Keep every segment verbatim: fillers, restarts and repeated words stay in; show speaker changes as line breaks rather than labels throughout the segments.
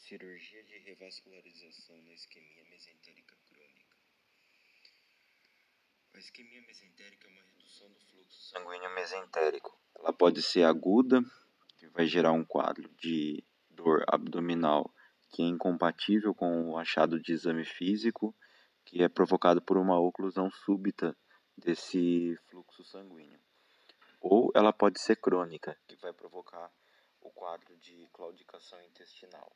Cirurgia de revascularização na isquemia mesentérica crônica. A isquemia mesentérica é uma redução do fluxo sanguíneo mesentérico. Ela pode ser aguda, que vai gerar um quadro de dor abdominal que é incompatível com o achado de exame físico, que é provocado por uma oclusão súbita desse fluxo sanguíneo. Ou ela pode ser crônica, que vai provocar o quadro de claudicação intestinal.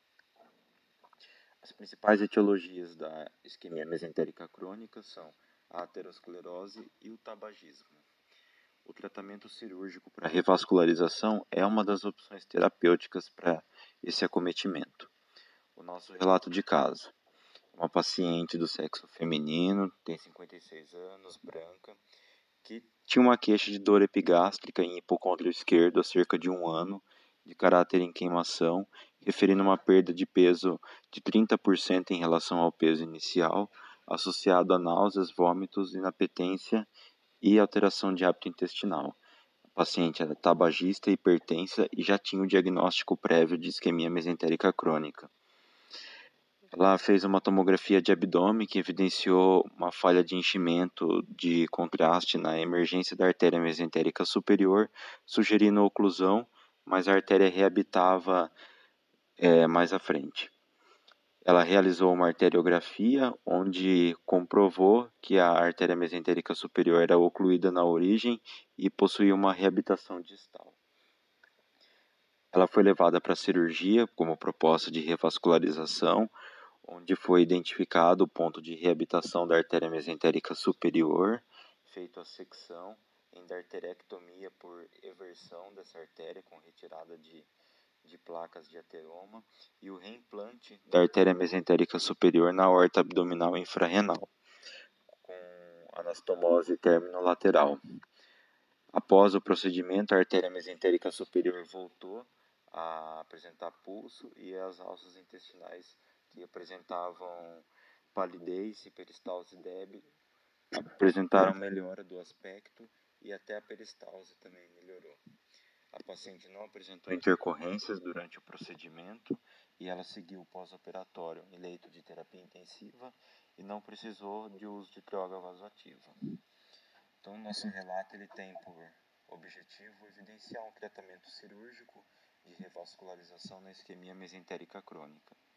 As principais etiologias da isquemia mesentérica crônica são a aterosclerose e o tabagismo. O tratamento cirúrgico para revascularização é uma das opções terapêuticas para esse acometimento. O nosso relato de caso: uma paciente do sexo feminino, tem cinquenta e seis anos, branca, que tinha uma queixa de dor epigástrica em hipocôndrio esquerdo há cerca de um ano, de caráter em queimação, referindo uma perda de peso de trinta por cento em relação ao peso inicial, associado a náuseas, vômitos, inapetência e alteração de hábito intestinal. A paciente era tabagista, hipertensa e já tinha o diagnóstico prévio de isquemia mesentérica crônica. Ela fez uma tomografia de abdômen que evidenciou uma falha de enchimento de contraste na emergência da artéria mesentérica superior, sugerindo oclusão, mas a artéria reabitava é, mais à frente. Ela realizou uma arteriografia, onde comprovou que a artéria mesentérica superior era ocluída na origem e possuía uma reabitação distal. Ela foi levada para a cirurgia como proposta de revascularização, onde foi identificado o ponto de reabitação da artéria mesentérica superior, feito a secção, endarterectomia por eversão dessa artéria com retirada de, de placas de ateroma e o reimplante da artéria mesentérica superior na aorta abdominal infrarrenal, com anastomose terminolateral. Após o procedimento, a artéria mesentérica superior voltou a apresentar pulso e as alças intestinais que apresentavam palidez e peristalse débil apresentaram melhora do aspecto e até a peristalse também melhorou. A paciente não apresentou intercorrências durante o procedimento e ela seguiu pós-operatório em leito de terapia intensiva e não precisou de uso de droga vasoativa. Então, nosso relato ele tem por objetivo evidenciar um tratamento cirúrgico de revascularização na isquemia mesentérica crônica.